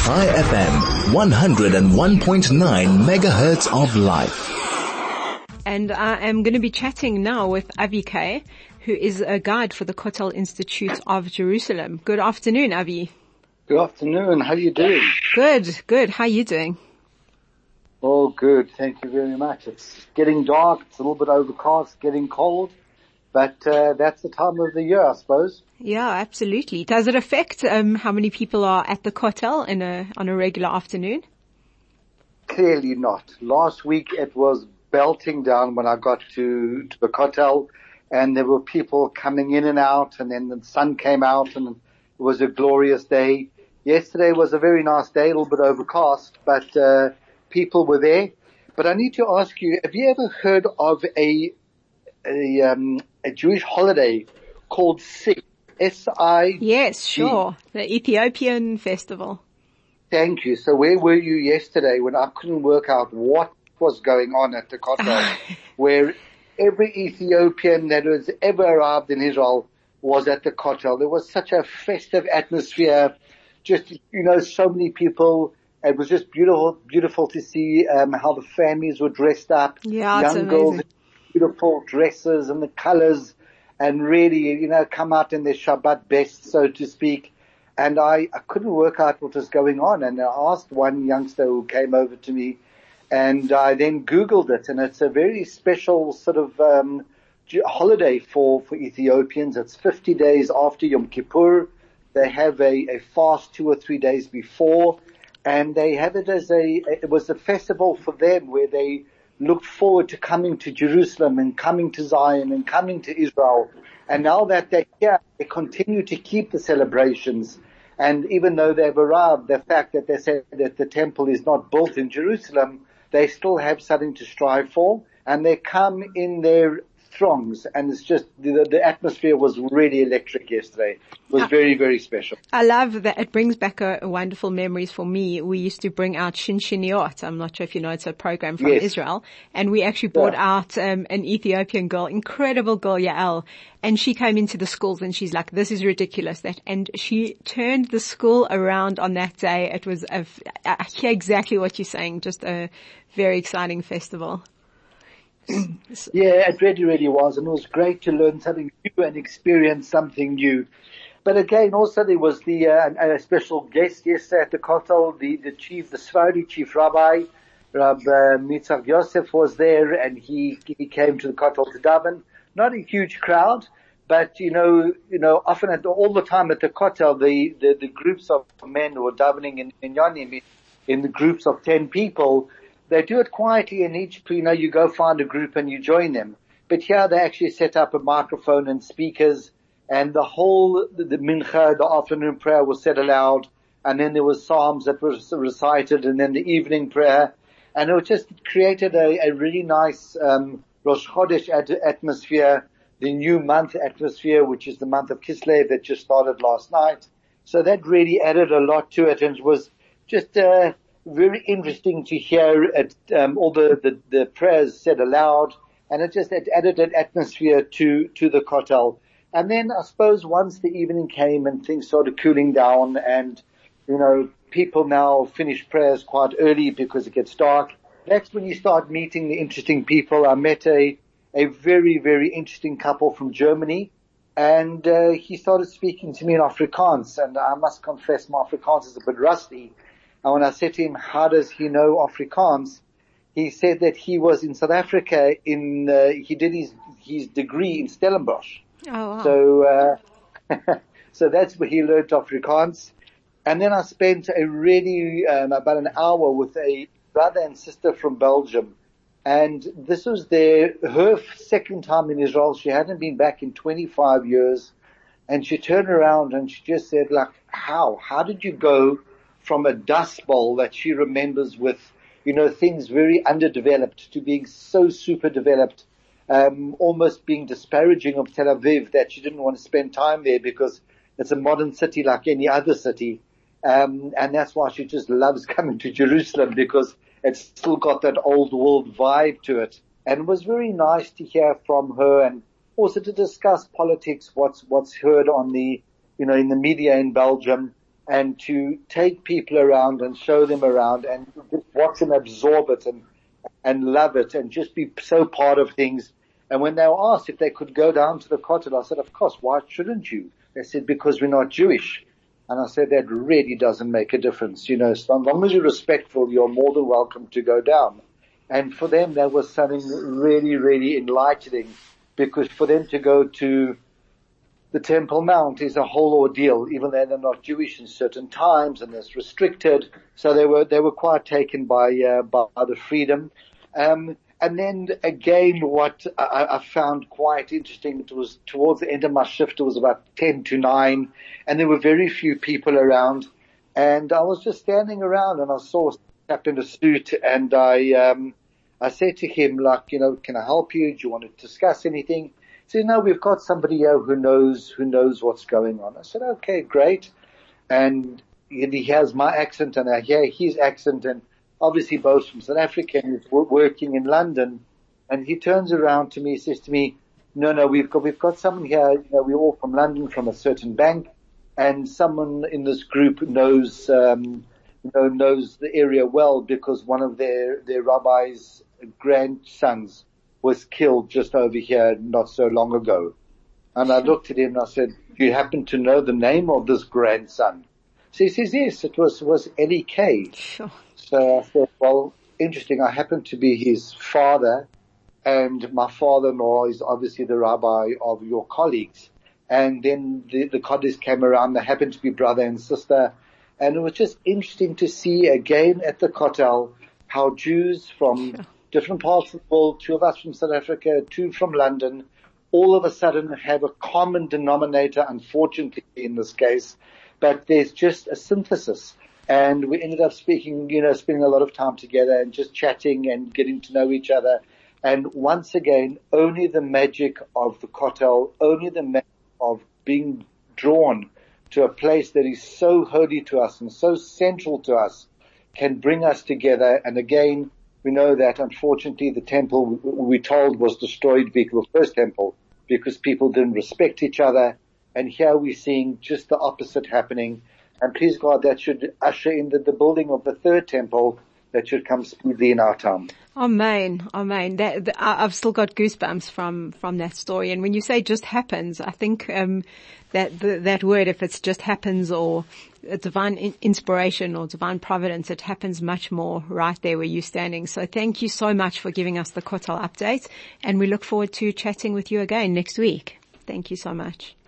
Chai FM, 101.9 megahertz of life. And I am going to be chatting now with Avi Kay, who is a guide for the Kotel Institute of Jerusalem. Good afternoon, Avi. Good afternoon. How are you doing? Good. How are you doing? Oh, good. Thank you very much. It's getting dark. It's a little bit overcast, getting cold. But that's the time of the year, I suppose. Yeah, absolutely. Does it affect how many people are at the Kotel on a regular afternoon? Clearly not. Last week it was belting down when I got to the Kotel, and there were people coming in and out, and then the sun came out, and it was a glorious day. Yesterday was a very nice day, a little bit overcast, but people were there. But I need to ask you, have you ever heard of a Jewish holiday called SI? S-I? Yes, sure. The Ethiopian festival. Thank you. So where were you yesterday when I couldn't work out what was going on at the Kotel, where every Ethiopian that has ever arrived in Israel was at the Kotel? There was such a festive atmosphere. Just, so many people. It was just beautiful to see how the families were dressed up. Yeah, young girls in beautiful dresses and the colors, and really, come out in their Shabbat best, so to speak. And I couldn't work out what was going on. And I asked one youngster who came over to me, and I then Googled it, and it's a very special sort of holiday for Ethiopians. It's 50 days after Yom Kippur. They have a fast 2 or 3 days before, and they have it as it was a festival for them where they looked forward to coming to Jerusalem and coming to Zion and coming to Israel. And now that they're here, they continue to keep the celebrations. And even though they've arrived, the fact that they say that the temple is not built in Jerusalem, they still have something to strive for. And they come in their throngs. And it's just, the atmosphere was really electric yesterday. It was very, very special. I love that. It brings back wonderful memories for me. We used to bring out Shinshiniot. I'm not sure if you know, it's a program from Israel. And we actually brought out an Ethiopian girl, incredible girl, Yael. And she came into the schools and she's like, this is ridiculous. And she turned the school around on that day. It was, I hear exactly what you're saying, just a very exciting festival. Yeah, it really, really was. And it was great to learn something new and experience something new. But again, also there was a special guest yesterday at the Kotel, the Sephardi chief rabbi, Rab Mitzach Yosef was there, and he came to the Kotel to daven. Not a huge crowd, but often all the time at the Kotel, the groups of men who are davening in Yonim, in the groups of 10 people, they do it quietly, and each, you go find a group and you join them. But here they actually set up a microphone and speakers, and the mincha, the afternoon prayer was said aloud, and then there was psalms that were recited, and then the evening prayer, and it just created a really nice Rosh Chodesh atmosphere, the new month atmosphere, which is the month of Kislev that just started last night. So that really added a lot to it, and it was just very interesting to hear it, all the prayers said aloud, and it added an atmosphere to the Kotel. And then I suppose once the evening came and things started cooling down, and people now finish prayers quite early because it gets dark, that's when you start meeting the interesting people. I met a very, very interesting couple from Germany, and he started speaking to me in Afrikaans, and I must confess my Afrikaans is a bit rusty. And when I said to him, how does he know Afrikaans? He said that he was in South Africa he did his degree in Stellenbosch. Oh, wow. So, so that's where he learned Afrikaans. And then I spent about an hour with a brother and sister from Belgium. And this was her second time in Israel. She hadn't been back in 25 years. And she turned around and she just said, how did you go from a dust bowl that she remembers with, things very underdeveloped to being so super developed, almost being disparaging of Tel Aviv, that she didn't want to spend time there because it's a modern city like any other city. And that's why she just loves coming to Jerusalem, because it's still got that old world vibe to it. And it was very nice to hear from her, and also to discuss politics, what's heard on in the media in Belgium. and to take people around and show them around and just watch them absorb it and love it and just be so part of things. And when they were asked if they could go down to the Kotel, I said, of course, why shouldn't you? They said, because we're not Jewish. And I said, that really doesn't make a difference. So as long as you're respectful, you're more than welcome to go down. And for them, that was something really, really enlightening, because for them to go to the Temple Mount is a whole ordeal, even though they're not Jewish in certain times and it's restricted. So they were quite taken by the freedom. And then again, what I found quite interesting, it was towards the end of my shift, it was about 10 to 9, and there were very few people around. And I was just standing around and I saw a chap in a suit, and I said to him, can I help you? Do you want to discuss anything? He said, no, we've got somebody here who knows what's going on. I said, okay, great. And he has my accent and I hear his accent, and obviously both from South Africa and he's working in London. And he turns around to me, says to me, no, we've got someone here, we're all from London, from a certain bank, and someone in this group knows the area well, because one of their rabbi's grandsons was killed just over here not so long ago. And I looked at him and I said, do you happen to know the name of this grandson? So he says, yes, it was Eddie Kay. Sure. So I thought, well, interesting. I happen to be his father, and my father-in-law is obviously the rabbi of your colleagues. And then the Qadis came around. They happened to be brother and sister. And it was just interesting to see again at the Kotel how Jews from different parts of the world, 2 of us from South Africa, 2 from London, all of a sudden have a common denominator, unfortunately in this case, but there's just a synthesis. And we ended up spending a lot of time together and just chatting and getting to know each other. And once again, only the magic of the Kotel, only the magic of being drawn to a place that is so holy to us and so central to us can bring us together. And again, we know that unfortunately the temple, we're told, was destroyed, the first temple, because people didn't respect each other. And here we're seeing just the opposite happening. And please God, that should usher in the building of the third temple that should come speedily in our time. Amen. Amen. I've still got goosebumps from that story. And when you say just happens, I think, that word, if it's just happens or a divine inspiration or divine providence, it happens much more right there where you're standing. So thank you so much for giving us the Kotel update, and we look forward to chatting with you again next week. Thank you so much.